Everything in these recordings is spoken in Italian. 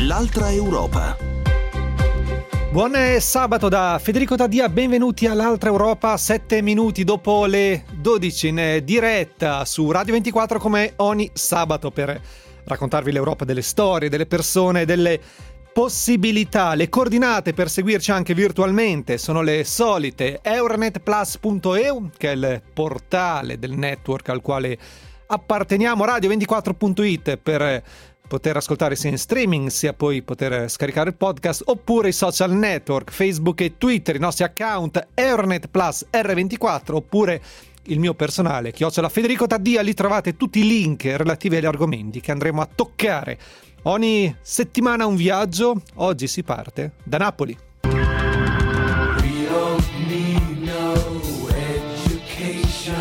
L'altra Europa. Buon sabato da Federico Taddia, benvenuti all'Altra Europa, 7 minuti dopo le 12 in diretta su Radio 24 come ogni sabato per raccontarvi l'Europa, delle storie, delle persone, delle possibilità. Le coordinate per seguirci anche virtualmente sono le solite: euronetplus.eu, che è il portale del network al quale apparteniamo, radio24.it per poter ascoltare sia in streaming sia poi poter scaricare il podcast, oppure i social network Facebook e Twitter, i nostri account Euronet Plus R24, oppure il mio personale @Federico Taddia. Lì trovate tutti i link relativi agli argomenti che andremo a toccare. Ogni settimana un viaggio. Oggi si parte da Napoli. We don't need no education.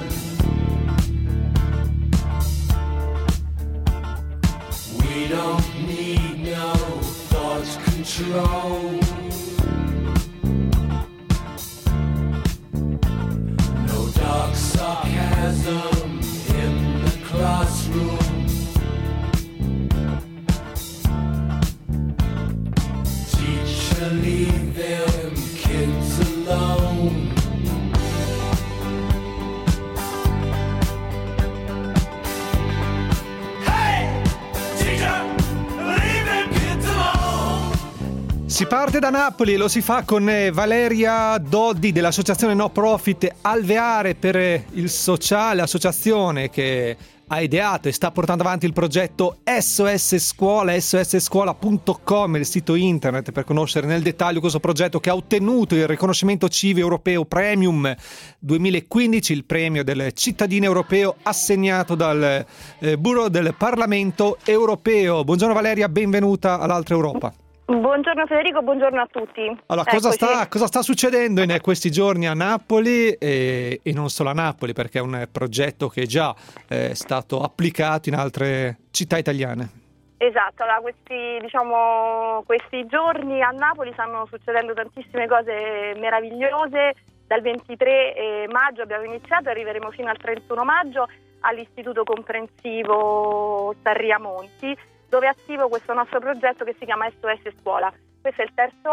We don't need no thought control. No dark sarcasm in the classroom. Teacher, leave them kids alone. Si parte da Napoli e lo si fa con Valeria Doddi dell'associazione no profit Alveare per il sociale, associazione che ha ideato e sta portando avanti il progetto SOS Scuola, sosscuola.com, il sito internet per conoscere nel dettaglio questo progetto che ha ottenuto il riconoscimento CIVI Europeo Premium 2015, il premio del cittadino europeo assegnato dal Bureau del Parlamento Europeo. Buongiorno Valeria, benvenuta all'Altra Europa. Buongiorno Federico, buongiorno a tutti. Allora, cosa sta succedendo in questi giorni a Napoli e non solo a Napoli, perché è un progetto che è già stato applicato in altre città italiane? Esatto, allora questi giorni a Napoli stanno succedendo tantissime cose meravigliose. Dal 23 maggio abbiamo iniziato e arriveremo fino al 31 maggio all'Istituto Comprensivo Sarriamonti, dove è attivo questo nostro progetto che si chiama SOS Scuola. Questo è il terzo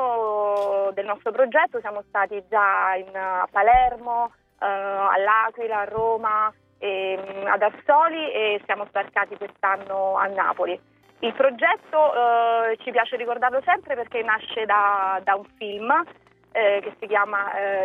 anno del nostro progetto, siamo stati già a Palermo, all'Aquila, a Roma, ad Ascoli e siamo sbarcati quest'anno a Napoli. Il progetto ci piace ricordarlo sempre perché nasce da un film che si chiama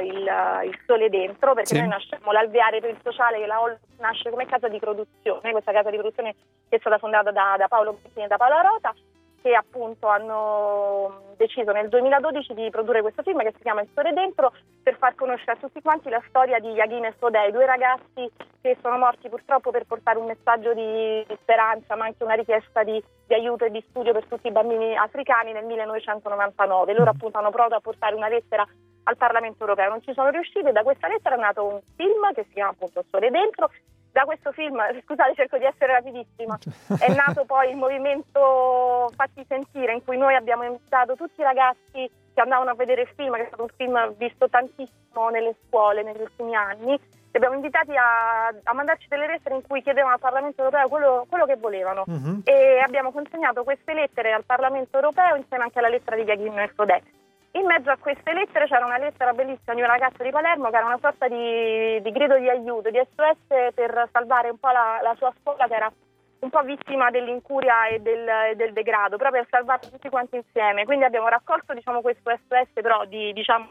Il Sole Dentro, perché sì. Noi nasciamo l'Alveare per il Sociale, che la OLS nasce come casa di produzione, questa casa di produzione che è stata fondata da Paolo Bettini e da Paola Rota, che appunto hanno deciso nel 2012 di produrre questo film che si chiama Il Sole Dentro, per far conoscere a tutti quanti la storia di Yaghin e Sodei, due ragazzi che sono morti purtroppo per portare un messaggio di speranza, ma anche una richiesta di aiuto e di studio per tutti i bambini africani nel 1999. Loro appunto hanno provato a portare una lettera al Parlamento europeo, non ci sono riusciti e da questa lettera è nato un film che si chiama appunto Il Sole Dentro. Da questo film, scusate, cerco di essere rapidissima, è nato poi il movimento Fatti Sentire, in cui noi abbiamo invitato tutti i ragazzi che andavano a vedere il film, che è stato un film visto tantissimo nelle scuole negli ultimi anni. Li abbiamo invitati a mandarci delle lettere in cui chiedevano al Parlamento europeo quello che volevano. Uh-huh. E abbiamo consegnato queste lettere al Parlamento europeo insieme anche alla lettera di Yaghin e Sodei. In mezzo a queste lettere c'era una lettera bellissima di un ragazzo di Palermo che era una sorta di grido di aiuto, di SOS per salvare un po' la sua scuola, che era un po' vittima dell'incuria e del degrado, proprio per salvarci tutti quanti insieme. Quindi abbiamo raccolto questo SOS però di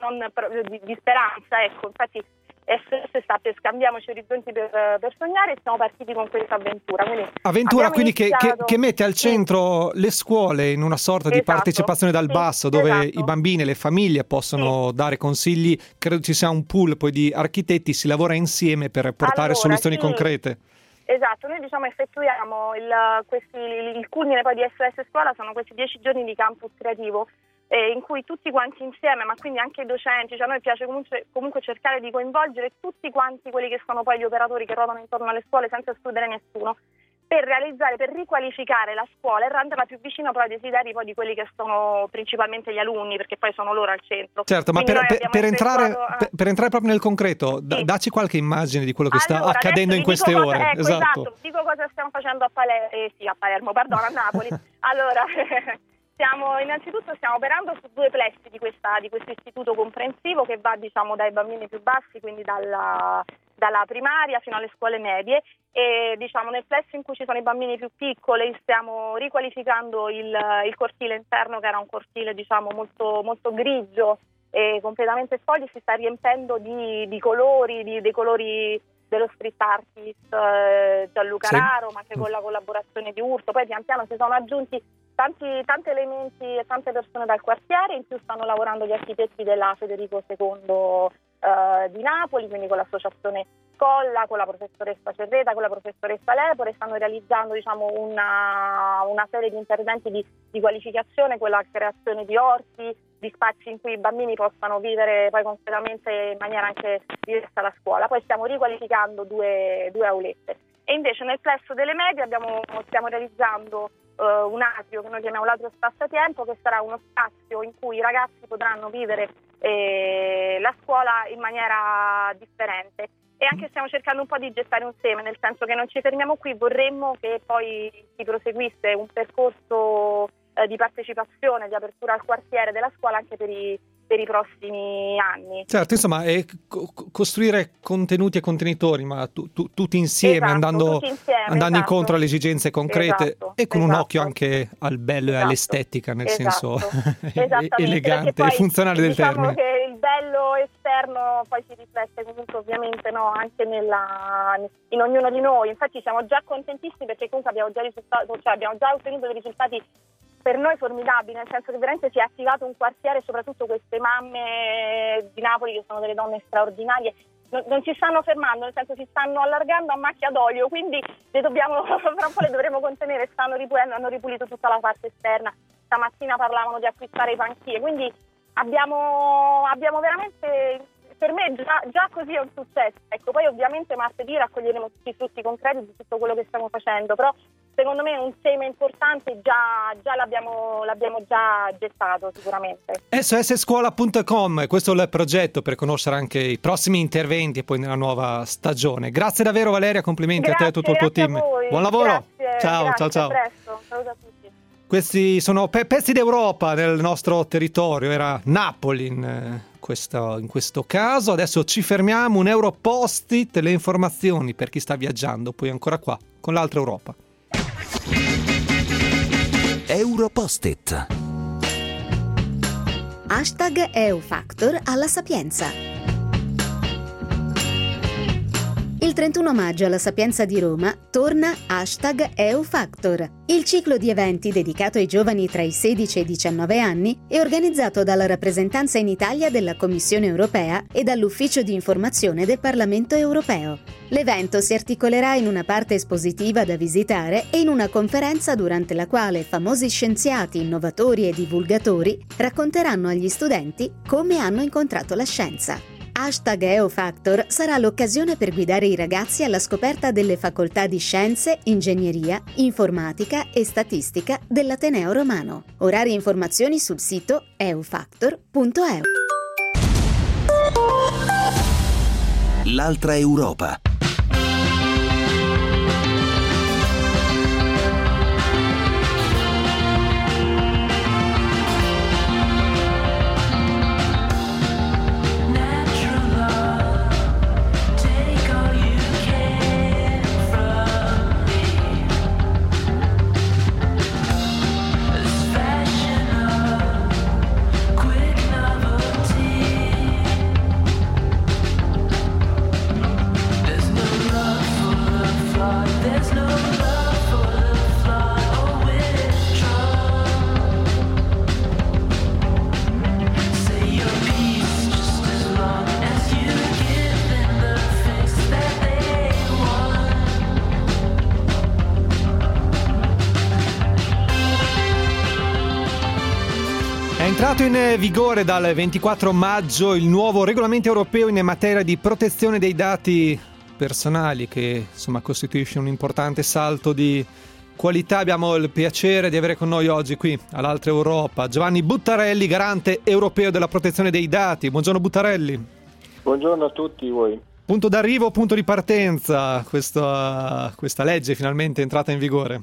speranza, ecco. Infatti SOS sta per Scambiamoci Orizzonti per sognare e siamo partiti con questa avventura. Quindi che mette al centro le scuole in una sorta di partecipazione dal basso, dove i bambini e le famiglie possono dare consigli. Credo ci sia un pool poi di architetti, si lavora insieme per portare soluzioni concrete. Esatto, noi effettuiamo il culmine poi di SOS Scuola, sono questi 10 giorni di campus creativo in cui tutti quanti insieme, ma quindi anche i docenti, a noi piace comunque cercare di coinvolgere tutti quanti quelli che sono poi gli operatori che ruotano intorno alle scuole senza escludere nessuno. per realizzare, per riqualificare la scuola e renderla più vicina poi ai desideri poi di quelli che sono principalmente gli alunni, perché poi sono loro al centro. Certo, ma per entrare proprio nel concreto, sì. Dacci qualche immagine di quello che sta Allora, accadendo in queste ore. Ecco, esatto, dico cosa stiamo facendo a Palermo, a Napoli. Allora, innanzitutto stiamo operando su 2 plessi di questo istituto comprensivo che va, diciamo, dai bambini più bassi, quindi dalla primaria fino alle scuole medie, e diciamo nel plesso in cui ci sono i bambini più piccoli stiamo riqualificando il cortile interno, che era un cortile, diciamo, molto, molto grigio e completamente spoglio, si sta riempendo di colori, dei colori dello street artist Gianluca Raro, ma anche con la collaborazione di Urto. Poi pian piano si sono aggiunti tanti elementi e tante persone dal quartiere, in più stanno lavorando gli architetti della Federico II di Napoli, quindi con l'associazione Colla, con la professoressa Cerreta, con la professoressa Lepore, stanno realizzando, diciamo, una serie di interventi di qualificazione, con la creazione di orti, di spazi in cui i bambini possano vivere poi completamente in maniera anche diversa la scuola. Poi stiamo riqualificando due aulette. E invece nel plesso delle medie stiamo realizzando un atrio che noi chiamiamo l'atrio spazzatempo, che sarà uno spazio in cui i ragazzi potranno vivere la scuola in maniera differente. E anche stiamo cercando un po' di gettare un seme, nel senso che non ci fermiamo qui, vorremmo che poi si proseguisse un percorso di partecipazione, di apertura al quartiere della scuola anche per i prossimi anni. Certo, insomma, è costruire contenuti e contenitori, ma tutti insieme, andando esatto, incontro alle esigenze concrete, e con un occhio anche al bello e all'estetica, nel senso elegante e funzionale del diciamo termine. Che il bello esterno poi si riflette comunque ovviamente anche in ognuno di noi. Infatti siamo già contentissimi, perché comunque abbiamo già ottenuto dei risultati per noi formidabili, nel senso che veramente si è attivato un quartiere, soprattutto queste mamme di Napoli che sono delle donne straordinarie, non si stanno fermando, nel senso si stanno allargando a macchia d'olio, quindi fra un po' le dovremo contenere, stanno ripulendo, hanno ripulito tutta la parte esterna, stamattina parlavano di acquistare i panchine, quindi abbiamo veramente, per me già così è un successo. Ecco, poi ovviamente martedì raccoglieremo tutti i frutti concreti di tutto quello che stiamo facendo, però secondo me un seme importante già l'abbiamo già gettato sicuramente. SOSscuola.com, questo è il progetto per conoscere anche i prossimi interventi e poi nella nuova stagione. Grazie davvero Valeria, complimenti a te e a tutto il tuo team. Buon lavoro. Ciao. A presto. Saluto a tutti. Questi sono pezzi d'Europa nel nostro territorio, era Napoli in questo caso. Adesso ci fermiamo, un Europost-it, le informazioni per chi sta viaggiando, poi ancora qua con l'altra Europa. Europost-it. #EUFactor alla Sapienza. Il 31 maggio alla Sapienza di Roma torna #EUFactor, il ciclo di eventi dedicato ai giovani tra i 16 e i 19 anni e organizzato dalla rappresentanza in Italia della Commissione europea e dall'Ufficio di informazione del Parlamento europeo. L'evento si articolerà in una parte espositiva da visitare e in una conferenza durante la quale famosi scienziati, innovatori e divulgatori racconteranno agli studenti come hanno incontrato la scienza. #EUFactor sarà l'occasione per guidare i ragazzi alla scoperta delle facoltà di Scienze, Ingegneria, Informatica e Statistica dell'Ateneo Romano. Orari e informazioni sul sito eufactor.eu. L'altra Europa. È entrato in vigore dal 24 maggio il nuovo regolamento europeo in materia di protezione dei dati personali, che insomma costituisce un importante salto di qualità. Abbiamo il piacere di avere con noi oggi qui all'Altra Europa Giovanni Buttarelli, garante europeo della protezione dei dati. Buongiorno Buttarelli. Buongiorno a tutti voi. Punto d'arrivo, punto di partenza, questa legge finalmente entrata in vigore.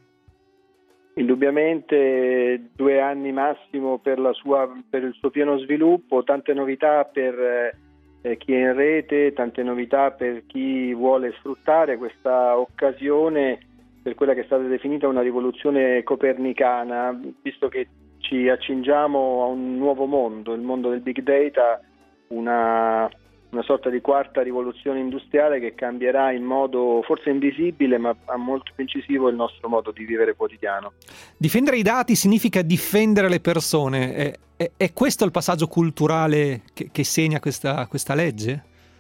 Indubbiamente 2 anni massimo per il suo pieno sviluppo, tante novità per chi è in rete, tante novità per chi vuole sfruttare questa occasione per quella che è stata definita una rivoluzione copernicana, visto che ci accingiamo a un nuovo mondo, il mondo del big data, una sorta di quarta rivoluzione industriale che cambierà in modo forse invisibile ma molto più incisivo il nostro modo di vivere quotidiano. Difendere i dati significa difendere le persone. È questo il passaggio culturale che segna questa legge?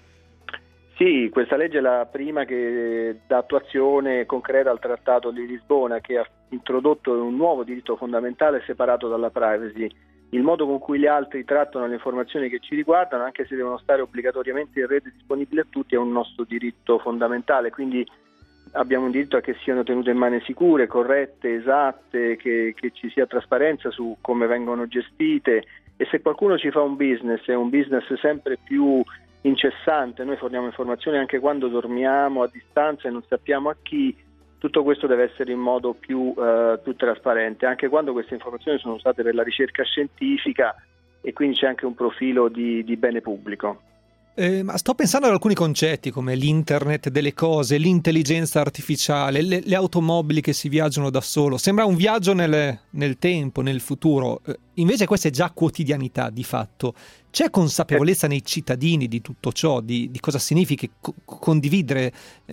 Sì, questa legge è la prima che dà attuazione concreta al Trattato di Lisbona, che ha introdotto un nuovo diritto fondamentale separato dalla privacy. Il modo con cui gli altri trattano le informazioni che ci riguardano, anche se devono stare obbligatoriamente in rete disponibili a tutti, è un nostro diritto fondamentale, quindi abbiamo un diritto a che siano tenute in mani sicure, corrette, esatte, che ci sia trasparenza su come vengono gestite, e se qualcuno ci fa un business, è un business sempre più incessante, noi forniamo informazioni anche quando dormiamo a distanza e non sappiamo a chi. Tutto questo deve essere in modo più trasparente, anche quando queste informazioni sono usate per la ricerca scientifica, e quindi c'è anche un profilo di bene pubblico. Ma sto pensando ad alcuni concetti come l'internet delle cose, l'intelligenza artificiale, le automobili che si viaggiano da solo. Sembra un viaggio nel tempo, nel futuro. Invece questa è già quotidianità di fatto. C'è consapevolezza nei cittadini di tutto ciò, di cosa significa condividere,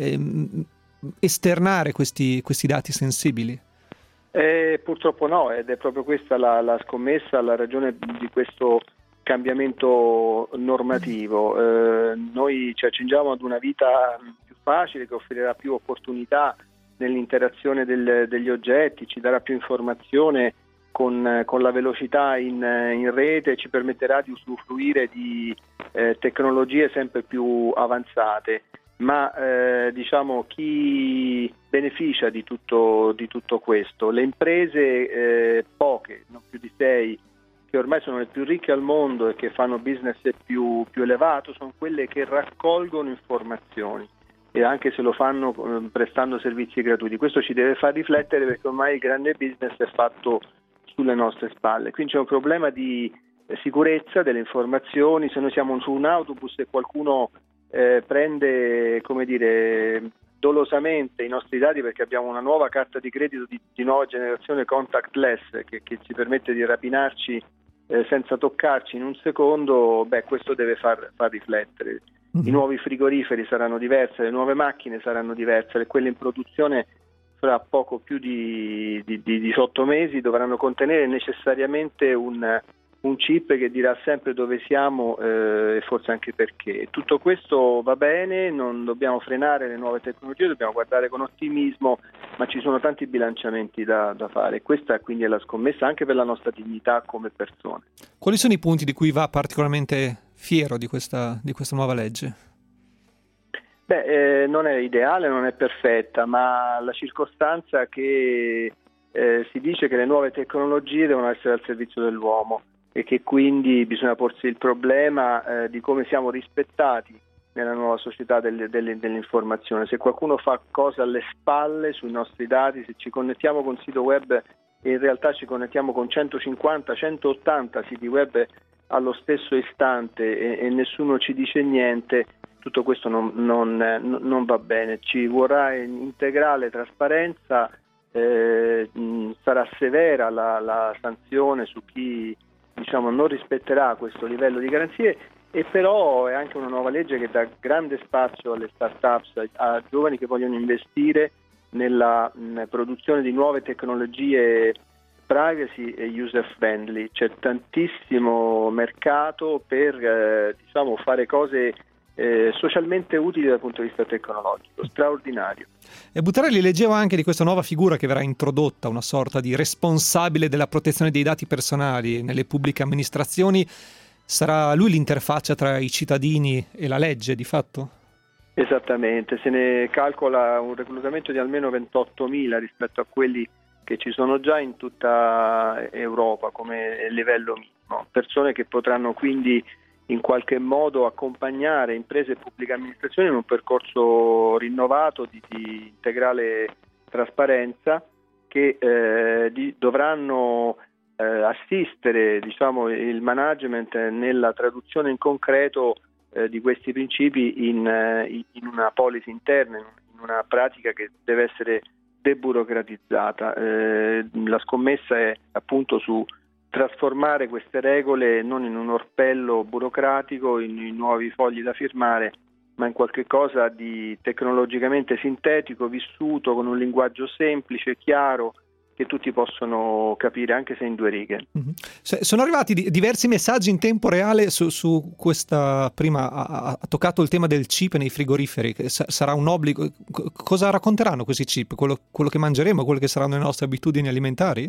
esternare questi dati sensibili? Purtroppo no, ed è proprio questa la scommessa, la ragione di questo cambiamento normativo. Noi ci accingiamo ad una vita più facile, che offrirà più opportunità nell'interazione degli oggetti, ci darà più informazione con la velocità in rete, ci permetterà di usufruire di tecnologie sempre più avanzate. Ma diciamo chi beneficia di tutto questo? Le imprese, poche, non più di 6, che ormai sono le più ricche al mondo e che fanno business più elevato, sono quelle che raccolgono informazioni, e anche se lo fanno prestando servizi gratuiti. Questo ci deve far riflettere, perché ormai il grande business è fatto sulle nostre spalle. Quindi c'è un problema di sicurezza delle informazioni. Se noi siamo su un autobus e qualcuno prende, come dire, dolosamente i nostri dati, perché abbiamo una nuova carta di credito di nuova generazione contactless che ci permette di rapinarci senza toccarci in un secondo, questo deve far riflettere. I nuovi frigoriferi saranno diversi, le nuove macchine saranno diverse, e quelle in produzione fra poco più di 18 mesi dovranno contenere necessariamente un chip che dirà sempre dove siamo e forse anche perché. Tutto questo va bene, non dobbiamo frenare le nuove tecnologie, dobbiamo guardare con ottimismo, ma ci sono tanti bilanciamenti da fare. Questa quindi è la scommessa anche per la nostra dignità come persone. Quali sono i punti di cui va particolarmente fiero di questa nuova legge? Non è ideale, non è perfetta, ma la circostanza che si dice che le nuove tecnologie devono essere al servizio dell'uomo, e che quindi bisogna porsi il problema di come siamo rispettati nella nuova società dell'informazione. Se qualcuno fa cose alle spalle sui nostri dati, se ci connettiamo con un sito web e in realtà ci connettiamo con 150, 180 siti web allo stesso istante e nessuno ci dice niente, tutto questo non va bene. Ci vorrà integrale trasparenza, sarà severa la sanzione su chi non rispetterà questo livello di garanzie, e però è anche una nuova legge che dà grande spazio alle start-ups, a giovani che vogliono investire nella produzione di nuove tecnologie privacy e user friendly. C'è tantissimo mercato per fare cose socialmente utili dal punto di vista tecnologico, straordinario. E Buttarelli, leggevo anche di questa nuova figura che verrà introdotta, una sorta di responsabile della protezione dei dati personali nelle pubbliche amministrazioni. Sarà lui l'interfaccia tra i cittadini e la legge, di fatto? Esattamente, se ne calcola un reclutamento di almeno 28.000 rispetto a quelli che ci sono già in tutta Europa come livello minimo, persone che potranno quindi in qualche modo accompagnare imprese e pubbliche amministrazioni in un percorso rinnovato di integrale trasparenza che dovranno assistere, diciamo, il management nella traduzione in concreto di questi principi in una policy interna, in una pratica che deve essere deburocratizzata. La scommessa è appunto su trasformare queste regole non in un orpello burocratico, in nuovi fogli da firmare, ma in qualche cosa di tecnologicamente sintetico, vissuto con un linguaggio semplice, chiaro, che tutti possono capire anche se in 2 righe. Sono arrivati diversi messaggi in tempo reale su questa. Prima ha toccato il tema del chip nei frigoriferi, che sarà un obbligo. Cosa racconteranno questi chip? Quello che mangeremo, quello che saranno le nostre abitudini alimentari?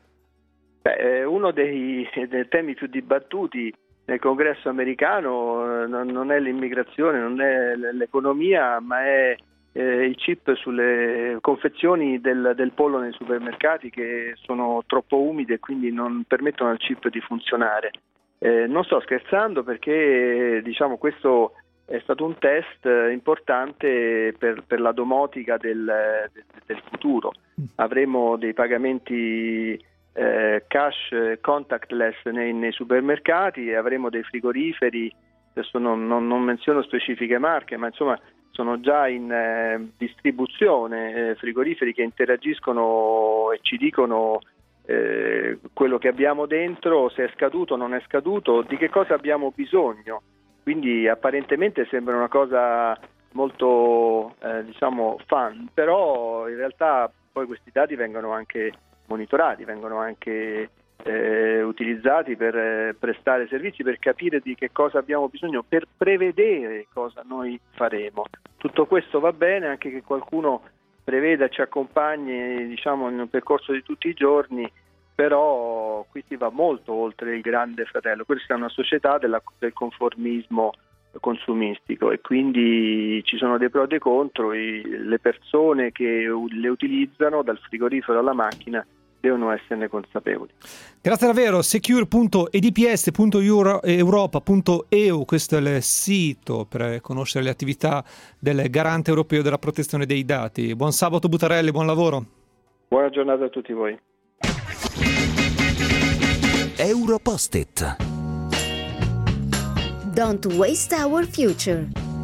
Uno dei temi più dibattuti nel congresso americano non è l'immigrazione, non è l'economia, ma è il chip sulle confezioni del pollo nei supermercati, che sono troppo umide e quindi non permettono al chip di funzionare. Non sto scherzando, perché diciamo questo è stato un test importante per la domotica del futuro. Avremo dei pagamenti cash contactless nei supermercati, e avremo dei frigoriferi, adesso non menziono specifiche marche, ma insomma sono già in distribuzione, frigoriferi che interagiscono e ci dicono quello che abbiamo dentro, se è scaduto o non è scaduto, di che cosa abbiamo bisogno. Quindi apparentemente sembra una cosa molto fun, però in realtà poi questi dati vengono anche monitorati, vengono anche utilizzati per prestare servizi, per capire di che cosa abbiamo bisogno, per prevedere cosa noi faremo. Tutto questo va bene, anche che qualcuno preveda e ci accompagni, diciamo, in un percorso di tutti i giorni, però qui si va molto oltre il grande fratello. Questa è una società del conformismo consumistico, e quindi ci sono dei pro e dei contro. Le persone che le utilizzano, dal frigorifero alla macchina, devono esserne consapevoli. Grazie davvero. secure.edps.europa.eu, questo è il sito per conoscere le attività del Garante Europeo della Protezione dei Dati. Buon sabato Butarelli, buon lavoro. Buona giornata a tutti voi. Europost-it. Don't waste our future.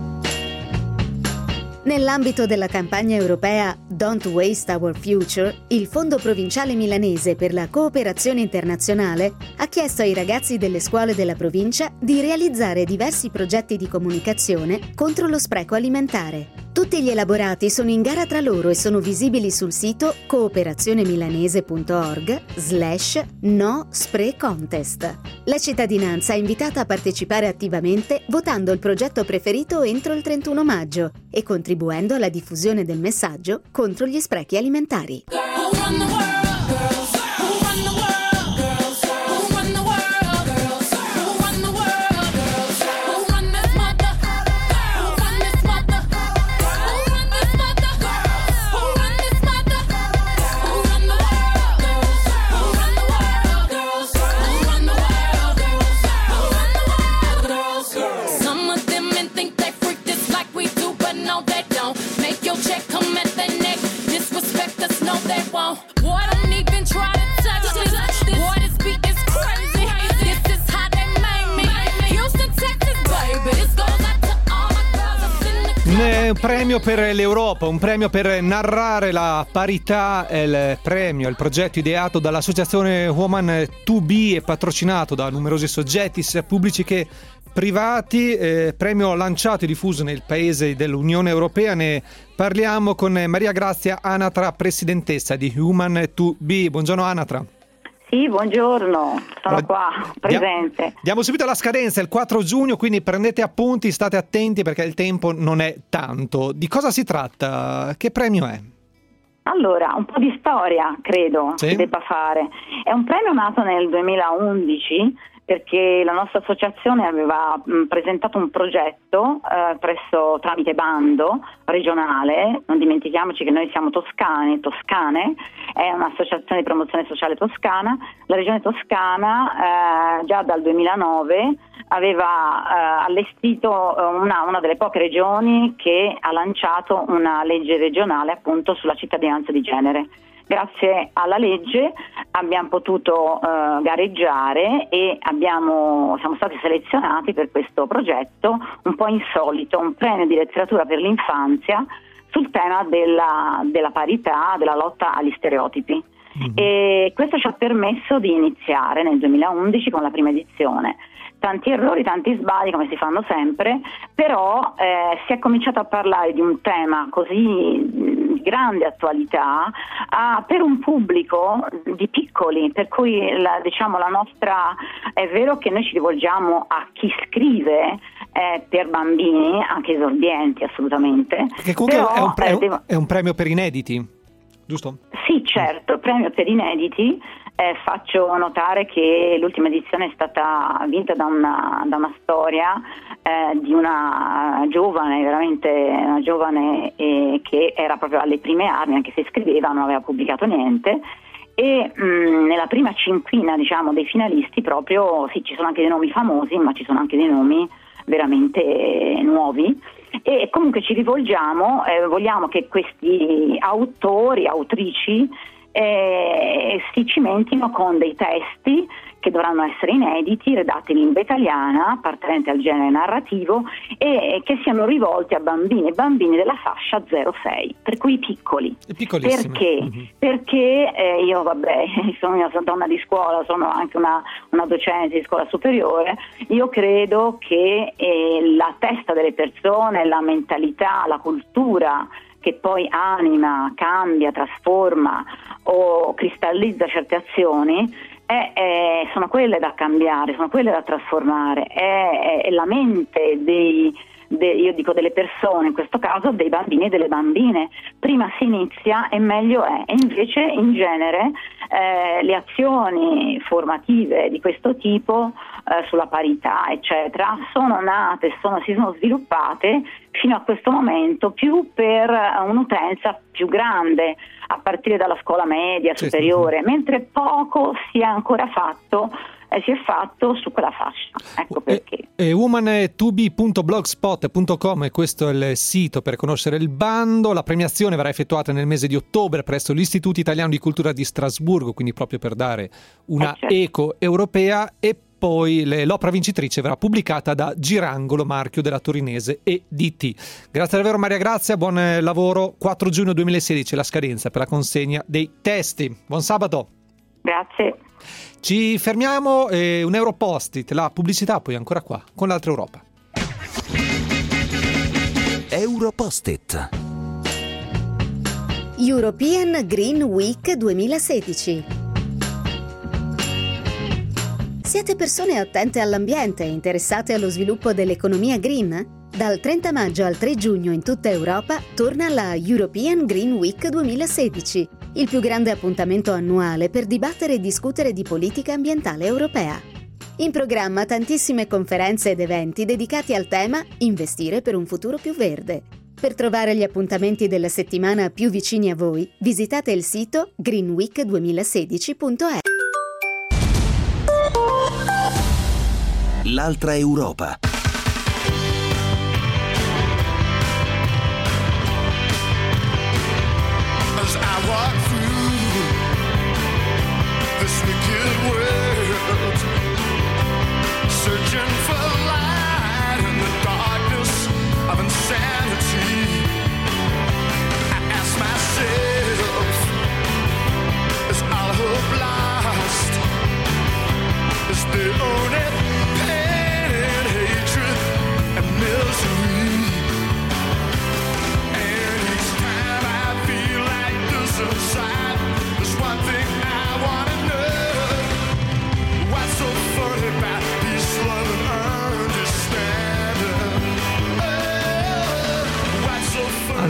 Nell'ambito della campagna europea Don't Waste Our Future, il Fondo Provinciale Milanese per la Cooperazione Internazionale ha chiesto ai ragazzi delle scuole della provincia di realizzare diversi progetti di comunicazione contro lo spreco alimentare. Tutti gli elaborati sono in gara tra loro e sono visibili sul sito cooperazionemilanese.org/No Spray Contest. La cittadinanza è invitata a partecipare attivamente votando il progetto preferito entro il 31 maggio e contribuendo alla diffusione del messaggio contro gli sprechi alimentari. Un premio per l'Europa, un premio per narrare la parità, è il premio, il progetto ideato dall'associazione Woman2Be e patrocinato da numerosi soggetti sia pubblici che privati, premio lanciato e diffuso nel paese dell'Unione Europea. Ne parliamo con Maria Grazia Anatra, presidentessa di Woman2Be. Buongiorno Anatra. Sì, buongiorno, sono qua, presente. Diamo subito la scadenza, il 4 giugno, quindi prendete appunti, state attenti perché il tempo non è tanto. Di cosa si tratta? Che premio è? Allora, un po' di storia, credo, si debba fare. È un premio nato nel 2011 perché la nostra associazione aveva presentato un progetto tramite bando regionale. Non dimentichiamoci che noi siamo Toscane è un'associazione di promozione sociale toscana. La regione Toscana già dal 2009 aveva allestito una delle poche regioni che ha lanciato una legge regionale appunto sulla cittadinanza di genere. Grazie alla legge abbiamo potuto gareggiare e siamo stati selezionati per questo progetto un po' insolito, un premio di letteratura per l'infanzia sul tema della parità, della lotta agli stereotipi. E questo ci ha permesso di iniziare nel 2011 con la prima edizione. Tanti errori, tanti sbagli come si fanno sempre, però si è cominciato a parlare di un tema così di grande attualità per un pubblico di piccoli, per cui la nostra, è vero che noi ci rivolgiamo a chi scrive per bambini, anche esordienti assolutamente. Che comunque però, è un premio per inediti, giusto? Sì, certo, premio per inediti. Faccio notare che l'ultima edizione è stata vinta da una storia di una giovane, veramente una giovane che era proprio alle prime armi, anche se scriveva, non aveva pubblicato niente. E nella prima cinquina, diciamo, dei finalisti proprio, sì, ci sono anche dei nomi famosi, ma ci sono anche dei nomi veramente nuovi. E comunque ci rivolgiamo, vogliamo che questi autrici si cimentino con dei testi che dovranno essere inediti, redatti in lingua italiana, appartenenti al genere narrativo e che siano rivolti a bambini e bambini della fascia 0-6, per cui piccoli. Perché? Perché io sono una donna di scuola, sono anche una docente di scuola superiore, io credo che la testa delle persone, la mentalità, la cultura che poi anima, cambia, trasforma o cristallizza certe azioni, sono quelle da cambiare, sono quelle da trasformare, è la mente io dico delle persone, in questo caso dei bambini e delle bambine. Prima si inizia e meglio è, e invece in genere le azioni formative di questo tipo sulla parità eccetera sono nate, si sono sviluppate fino a questo momento più per un'utenza più grande, a partire dalla scuola media, superiore, mentre poco si è fatto su quella fascia. Ecco perché. woman2b.blogspot.com, questo è il sito per conoscere il bando. La premiazione verrà effettuata nel mese di ottobre presso l'Istituto Italiano di Cultura di Strasburgo, quindi proprio per dare una eco europea, e poi l'opera vincitrice verrà pubblicata da Girangolo, marchio della Torinese EDT. Grazie davvero Maria Grazia, buon lavoro. 4 giugno 2016 la scadenza per la consegna dei testi. Buon sabato. Grazie. Ci fermiamo, un Europost-it, la pubblicità poi ancora qua con l'altra Europa. Europost-it. European Green Week 2016. Siete persone attente all'ambiente e interessate allo sviluppo dell'economia green? Dal 30 maggio al 3 giugno in tutta Europa torna la European Green Week 2016, il più grande appuntamento annuale per dibattere e discutere di politica ambientale europea. In programma tantissime conferenze ed eventi dedicati al tema Investire per un futuro più verde. Per trovare gli appuntamenti della settimana più vicini a voi, visitate il sito greenweek2016.es. L'altra Europa. As I walk through this wicked world, searching for light in the darkness of insanity, I ask myself, is all hope lost? Is the only pain and hatred and misery? And each time I feel like this inside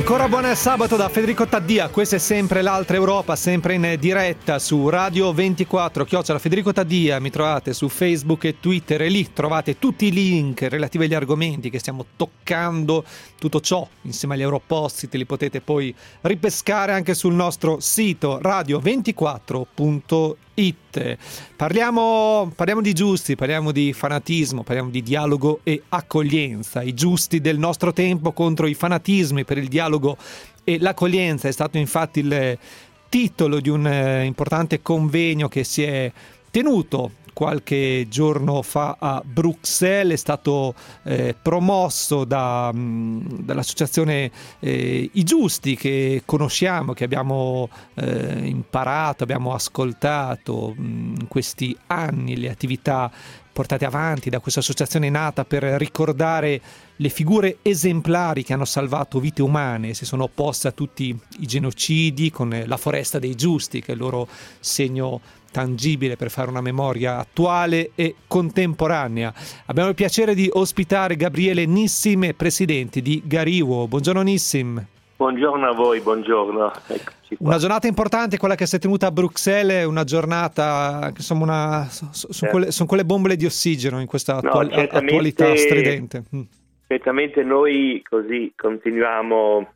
Ancora buon sabato da Federico Taddia, questa è sempre l'altra Europa, sempre in diretta su Radio 24, Federico Taddia, mi trovate su Facebook e Twitter e lì trovate tutti i link relativi agli argomenti che stiamo toccando, tutto ciò insieme agli Europost, li potete poi ripescare anche sul nostro sito radio24.it. Parliamo di giusti, parliamo di fanatismo, parliamo di dialogo e accoglienza, i giusti del nostro tempo contro i fanatismi per il dialogo e l'accoglienza è stato infatti il titolo di un importante convegno che si è tenuto qualche giorno fa a Bruxelles, è stato promosso dall'associazione I Giusti, che conosciamo, che abbiamo imparato, abbiamo ascoltato in questi anni, le attività portate avanti da questa associazione nata per ricordare le figure esemplari che hanno salvato vite umane, si sono opposte a tutti i genocidi, con la Foresta dei Giusti, che è il loro segno tangibile per fare una memoria attuale e contemporanea. Abbiamo il piacere di ospitare Gabriele Nissim, presidente di Gariwo. Buongiorno Nissim. Buongiorno a voi, buongiorno. Eccoci qua. Una giornata importante, quella che si è tenuta a Bruxelles, una giornata, insomma, sono quelle bombole di ossigeno in questa attualità stridente. Certamente noi così continuiamo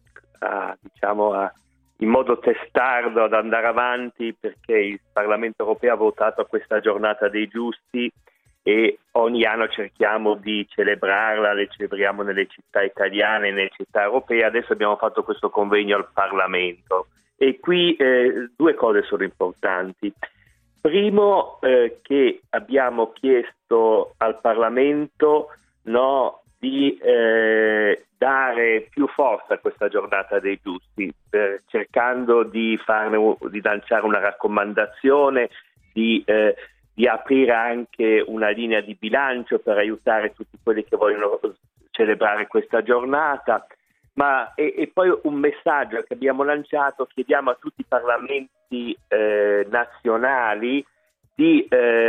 in modo testardo ad andare avanti, perché il Parlamento europeo ha votato questa giornata dei giusti e ogni anno cerchiamo di celebrarla, le celebriamo nelle città italiane, nelle città europee. Adesso abbiamo fatto questo convegno al Parlamento e qui due cose sono importanti. Primo, che abbiamo chiesto al Parlamento di dare più forza a questa giornata dei giusti, cercando di lanciare una raccomandazione, di aprire anche una linea di bilancio per aiutare tutti quelli che vogliono celebrare questa giornata. E poi un messaggio che abbiamo lanciato: chiediamo a tutti i parlamenti nazionali di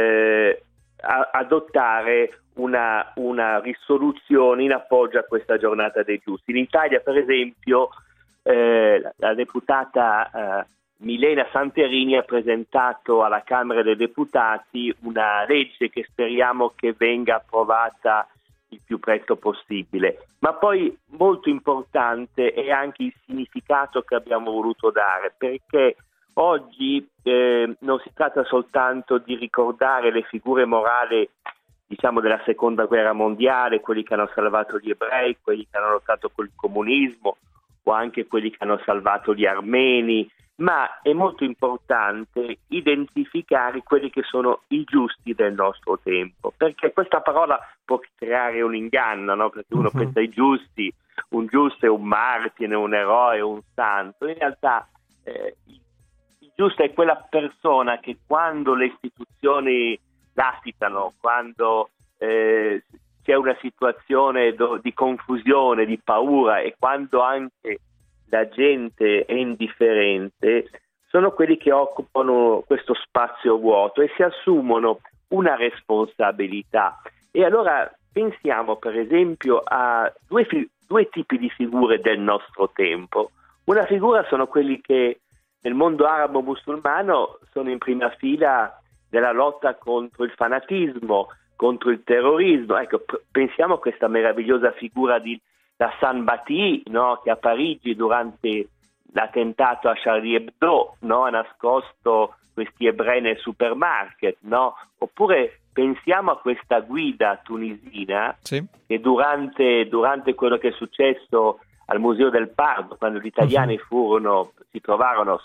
adottare una risoluzione in appoggio a questa giornata dei giusti. In Italia, per esempio, la deputata Milena Santerini ha presentato alla Camera dei Deputati una legge che speriamo che venga approvata il più presto possibile. Ma poi molto importante è anche il significato che abbiamo voluto dare, perché oggi non si tratta soltanto di ricordare le figure morali, della Seconda Guerra Mondiale, quelli che hanno salvato gli ebrei, quelli che hanno lottato col comunismo o anche quelli che hanno salvato gli armeni, ma è molto importante identificare quelli che sono i giusti del nostro tempo, perché questa parola può creare un inganno, no? Perché uno pensa ai giusti, un giusto è un martire, un eroe, un santo. In realtà il giusto è quella persona che, quando le istituzioni lascitano, quando c'è una situazione di confusione, di paura, e quando anche la gente è indifferente, sono quelli che occupano questo spazio vuoto e si assumono una responsabilità. E allora pensiamo per esempio a due tipi di figure del nostro tempo. Una figura sono quelli che nel mondo arabo-musulmano sono in prima fila della lotta contro il fanatismo, contro il terrorismo. Ecco, pensiamo a questa meravigliosa figura di Hassan Bati, che a Parigi durante l'attentato a Charlie Hebdo ha nascosto questi ebrei nel supermarket, Oppure pensiamo a questa guida tunisina, sì, che durante quello che è successo al Museo del Pardo, quando gli italiani si trovarono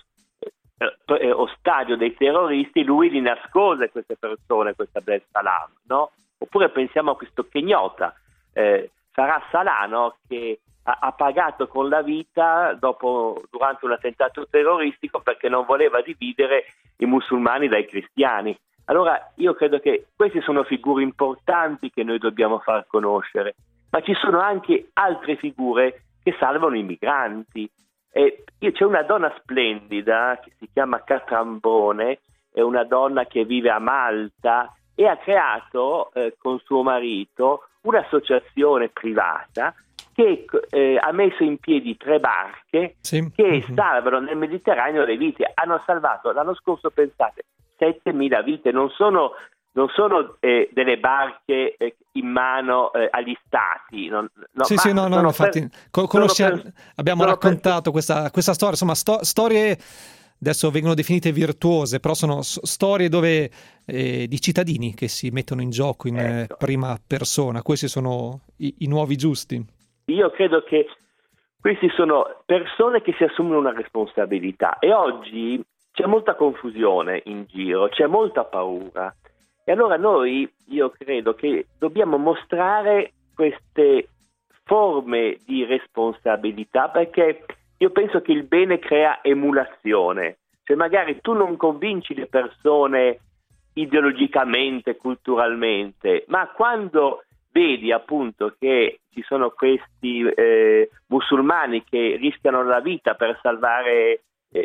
ostaggio dei terroristi, lui li nascose queste persone, questa Abdel Salam, Oppure pensiamo a questo kenyota, Farah Salah, che ha pagato con la vita durante un attentato terroristico perché non voleva dividere i musulmani dai cristiani. Allora io credo che queste sono figure importanti che noi dobbiamo far conoscere, ma ci sono anche altre figure che salvano i migranti. C'è una donna splendida che si chiama Catrambone, è una donna che vive a Malta e ha creato con suo marito un'associazione privata che ha messo in piedi 3 barche che salvano nel Mediterraneo le vite. Hanno salvato l'anno scorso, pensate, 7.000 vite. Non sono delle barche in mano agli stati. Infatti abbiamo raccontato questa storia, insomma, storie adesso vengono definite virtuose, però sono storie dove di cittadini che si mettono in gioco in prima persona. Questi sono i nuovi giusti. Io credo che questi sono persone che si assumono una responsabilità, e oggi c'è molta confusione in giro, c'è molta paura, e allora io credo che dobbiamo mostrare queste forme di responsabilità, perché io penso che il bene crea emulazione. Cioè magari tu non convinci le persone ideologicamente, culturalmente, ma quando vedi appunto che ci sono questi musulmani che rischiano la vita per salvare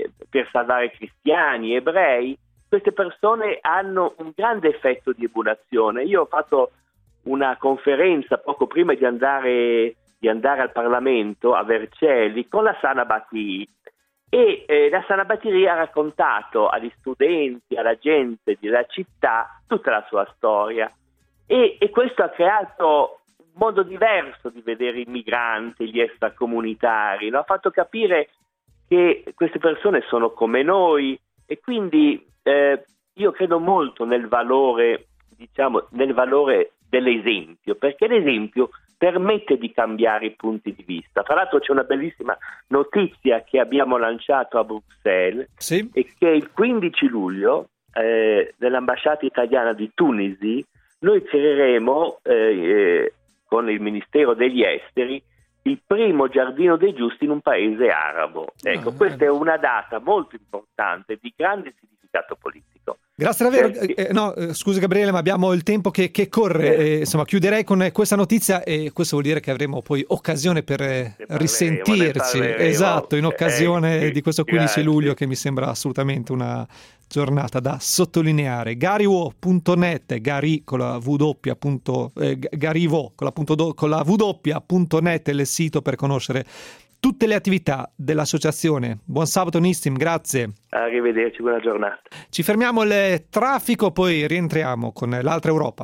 cristiani, ebrei, queste persone hanno un grande effetto di emulazione. Io ho fatto una conferenza poco prima di andare al Parlamento a Vercelli con la Sana Battisti, e la Sana Battisti ha raccontato agli studenti, alla gente della città, tutta la sua storia, e questo ha creato un modo diverso di vedere i migranti, gli extracomunitari, no? Ha fatto capire che queste persone sono come noi, e quindi io credo molto nel valore dell'esempio, perché l'esempio permette di cambiare i punti di vista. Tra l'altro c'è una bellissima notizia che abbiamo lanciato a Bruxelles, e che il 15 luglio nell'ambasciata italiana di Tunisi noi creeremo con il Ministero degli Esteri il primo giardino dei giusti in un paese arabo. Ecco, questa è una data molto importante, di grande significato politico. Grazie davvero. Scusa Gabriele, ma abbiamo il tempo che corre. Insomma, chiuderei con questa notizia, e questo vuol dire che avremo poi occasione per risentirci. Esatto, in occasione di questo 15 luglio, che mi sembra assolutamente una giornata da sottolineare. Garivo.net, Gari con la W, Garivo con la W.net è il sito per conoscere tutte le attività dell'associazione. Buon sabato Nissim, grazie. Arrivederci, buona giornata. Ci fermiamo al traffico, poi rientriamo con l'altra Europa.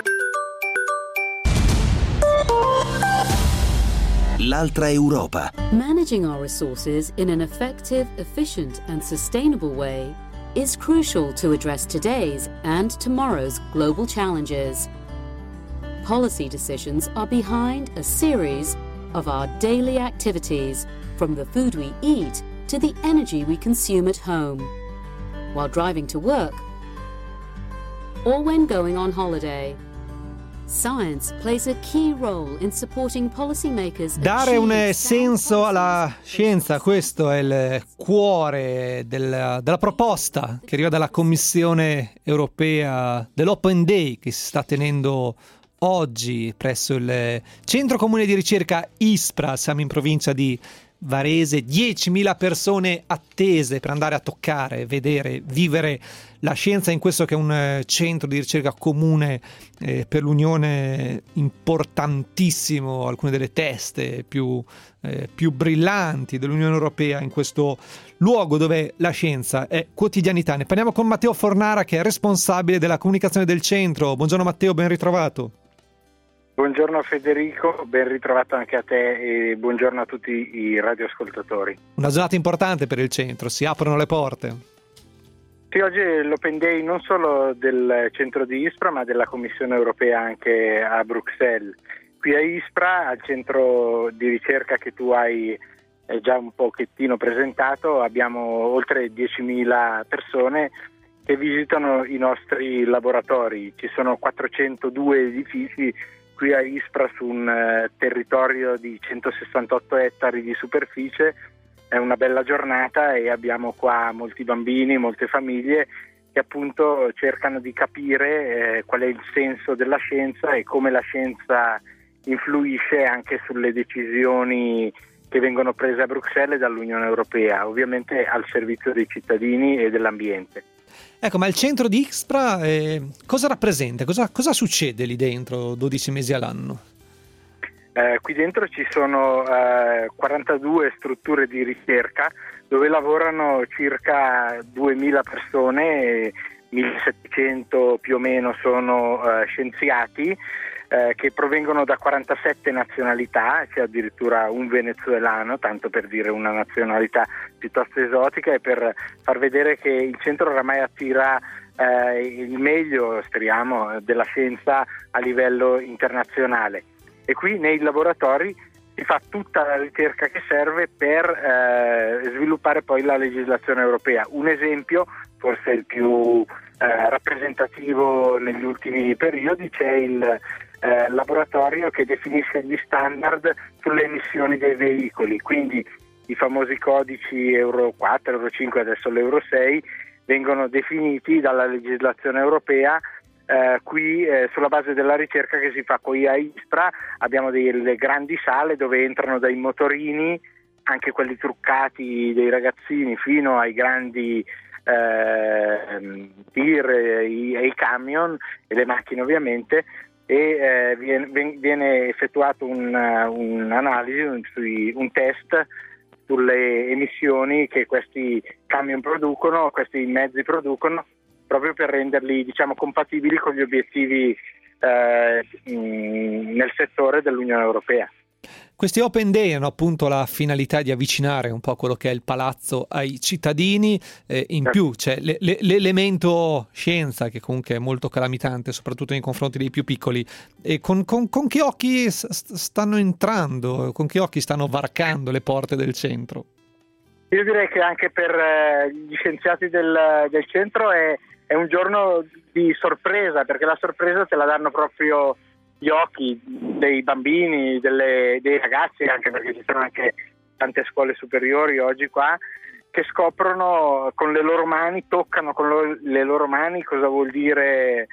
L'altra Europa. Managing our resources in an effective, efficient and sustainable way is crucial to address today's and tomorrow's global challenges. Policy decisions are behind a series of our daily activities, from the food we eat to the energy we consume at home, while driving to work or when going on holiday. Science plays a key role in supporting policymakers. Dare un senso alla scienza, questo è il cuore della proposta che arriva dalla Commissione europea, dell'Open Day che si sta tenendo oggi presso il Centro Comune di Ricerca ISPRA. Siamo in provincia di Varese, 10.000 persone attese per andare a toccare, vedere, vivere la scienza in questo che è un centro di ricerca comune per l'Unione, importantissimo, alcune delle teste più brillanti dell'Unione Europea in questo luogo dove la scienza è quotidianità. Ne parliamo con Matteo Fornara, che è responsabile della comunicazione del centro. Buongiorno Matteo, ben ritrovato. Buongiorno Federico, ben ritrovato anche a te, e buongiorno a tutti i radioascoltatori. Una giornata importante per il centro, si aprono le porte. Sì, oggi è l'Open Day non solo del centro di ISPRA, ma della Commissione Europea anche a Bruxelles. Qui a ISPRA, al centro di ricerca che tu hai già un pochettino presentato, abbiamo oltre 10.000 persone che visitano i nostri laboratori. Ci sono 402 edifici qui a ISPRA su un territorio di 168 ettari di superficie. È una bella giornata e abbiamo qua molti bambini, molte famiglie che appunto cercano di capire qual è il senso della scienza e come la scienza influisce anche sulle decisioni che vengono prese a Bruxelles dall'Unione Europea, ovviamente al servizio dei cittadini e dell'ambiente. Ecco, ma il centro di ISPRA cosa rappresenta? Cosa succede lì dentro 12 mesi all'anno? Qui dentro ci sono 42 strutture di ricerca dove lavorano circa 2000 persone, 1700 più o meno sono scienziati che provengono da 47 nazionalità, c'è addirittura un venezuelano, tanto per dire una nazionalità piuttosto esotica, e per far vedere che il centro oramai attira il meglio, speriamo, della scienza a livello internazionale. E qui nei laboratori si fa tutta la ricerca che serve per sviluppare poi la legislazione europea. Un esempio, forse il più rappresentativo negli ultimi periodi, c'è il laboratorio che definisce gli standard sulle emissioni dei veicoli, quindi i famosi codici Euro 4, Euro 5, adesso l'Euro 6 vengono definiti dalla legislazione europea. Qui sulla base della ricerca che si fa qui a Ispra abbiamo delle grandi sale dove entrano dai motorini, anche quelli truccati dei ragazzini, fino ai grandi tir e i camion e le macchine ovviamente, e viene effettuato un'analisi, un test sulle emissioni che questi camion producono, questi mezzi producono, proprio per renderli, diciamo, compatibili con gli obiettivi nel settore dell'Unione Europea. Questi Open Day hanno appunto la finalità di avvicinare un po' quello che è il palazzo ai cittadini, in più c'è l'elemento scienza, che comunque è molto calamitante, soprattutto nei confronti dei più piccoli. E con che occhi stanno entrando, con che occhi stanno varcando le porte del centro? Io direi che anche per gli scienziati del centro è un giorno di sorpresa, perché la sorpresa te la danno proprio gli occhi dei bambini, dei ragazzi, anche perché ci sono anche tante scuole superiori oggi qua, che scoprono con le loro mani, toccano con le loro mani cosa vuol dire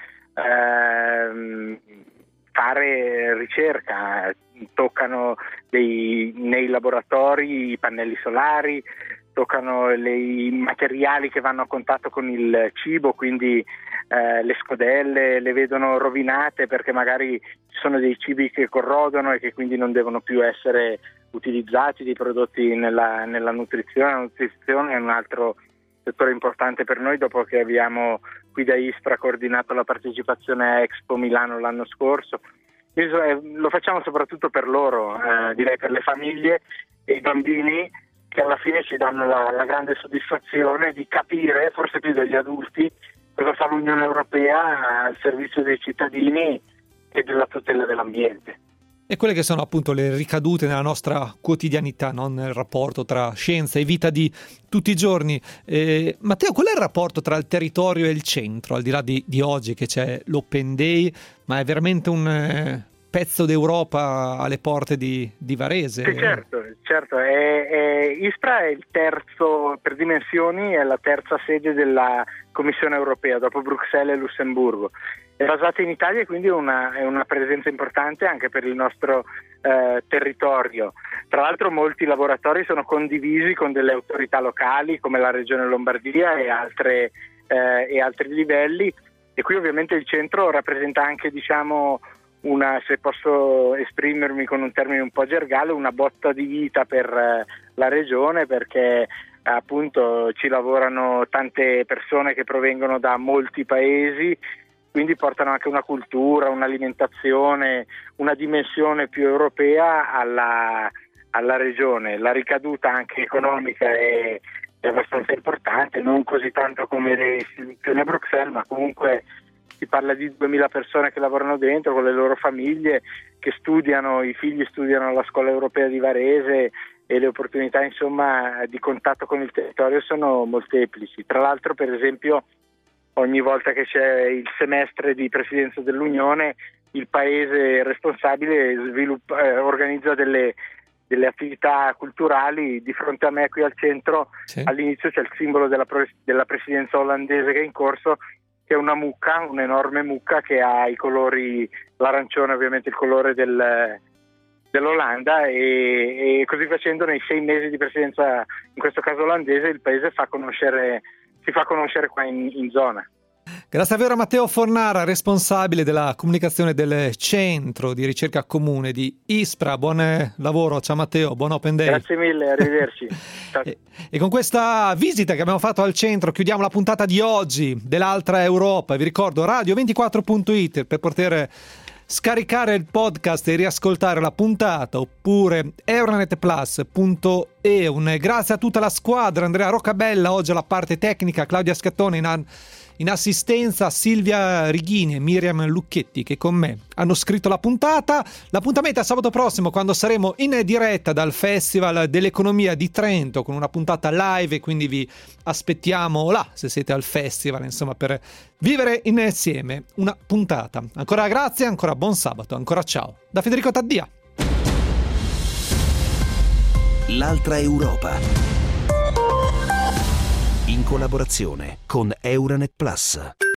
fare ricerca. Toccano nei laboratori i pannelli solari, toccano i materiali che vanno a contatto con il cibo, quindi le scodelle le vedono rovinate perché magari ci sono dei cibi che corrodono e che quindi non devono più essere utilizzati, dei prodotti nella nutrizione. La nutrizione è un altro settore importante per noi, dopo che abbiamo qui da Ispra coordinato la partecipazione a Expo Milano l'anno scorso. Lo facciamo soprattutto per loro, direi per le famiglie e i bambini, che alla fine ci danno la grande soddisfazione di capire, forse più degli adulti, cosa fa l'Unione Europea al servizio dei cittadini e della tutela dell'ambiente. E quelle che sono appunto le ricadute nella nostra quotidianità, no? Nel rapporto tra scienza e vita di tutti i giorni. Matteo, qual è il rapporto tra il territorio e il centro, al di là di oggi che c'è l'Open Day, ma è veramente un pezzo d'Europa alle porte di Varese? Sì, certo. Ispra è il terzo, per dimensioni, è la terza sede della Commissione Europea, dopo Bruxelles e Lussemburgo. È basata in Italia e quindi è una presenza importante anche per il nostro territorio. Tra l'altro molti laboratori sono condivisi con delle autorità locali come la Regione Lombardia e altri livelli, e qui ovviamente il centro rappresenta anche, diciamo, se posso esprimermi con un termine un po' gergale, una botta di vita per la regione, perché appunto ci lavorano tante persone che provengono da molti paesi, quindi portano anche una cultura, un'alimentazione, una dimensione più europea alla regione. La ricaduta anche economica è abbastanza importante, non così tanto come le istituzioni a Bruxelles, ma comunque si parla di 2000 persone che lavorano dentro con le loro famiglie, che studiano, i figli studiano alla scuola europea di Varese, e le opportunità, insomma, di contatto con il territorio sono molteplici. Tra l'altro, per esempio, ogni volta che c'è il semestre di presidenza dell'Unione, il paese responsabile organizza delle attività culturali. Di fronte a me qui al centro, sì, all'inizio c'è il simbolo della presidenza olandese che è in corso, che è una mucca, un'enorme mucca che ha i colori, l'arancione ovviamente il colore dell'Olanda, e così facendo nei 6 mesi di presidenza, in questo caso olandese, il paese si fa conoscere qua in zona. Grazie davvero a Matteo Fornara, responsabile della comunicazione del Centro di Ricerca Comune di ISPRA. Buon lavoro, ciao Matteo, buon Open Day. Grazie mille, arrivederci. E con questa visita che abbiamo fatto al centro chiudiamo la puntata di oggi dell'Altra Europa. Vi ricordo radio24.it per poter scaricare il podcast e riascoltare la puntata, oppure euronetplus.eu. Grazie a tutta la squadra, Andrea Roccabella oggi alla parte tecnica, Claudia Scattone in assistenza, Silvia Righini e Miriam Lucchetti che con me hanno scritto la puntata. L'appuntamento è sabato prossimo, quando saremo in diretta dal Festival dell'Economia di Trento con una puntata live, e quindi vi aspettiamo là se siete al festival, insomma, per vivere insieme una puntata. Ancora grazie, ancora buon sabato, ancora ciao da Federico Taddia. L'Altra Europa, in collaborazione con Euronet Plus.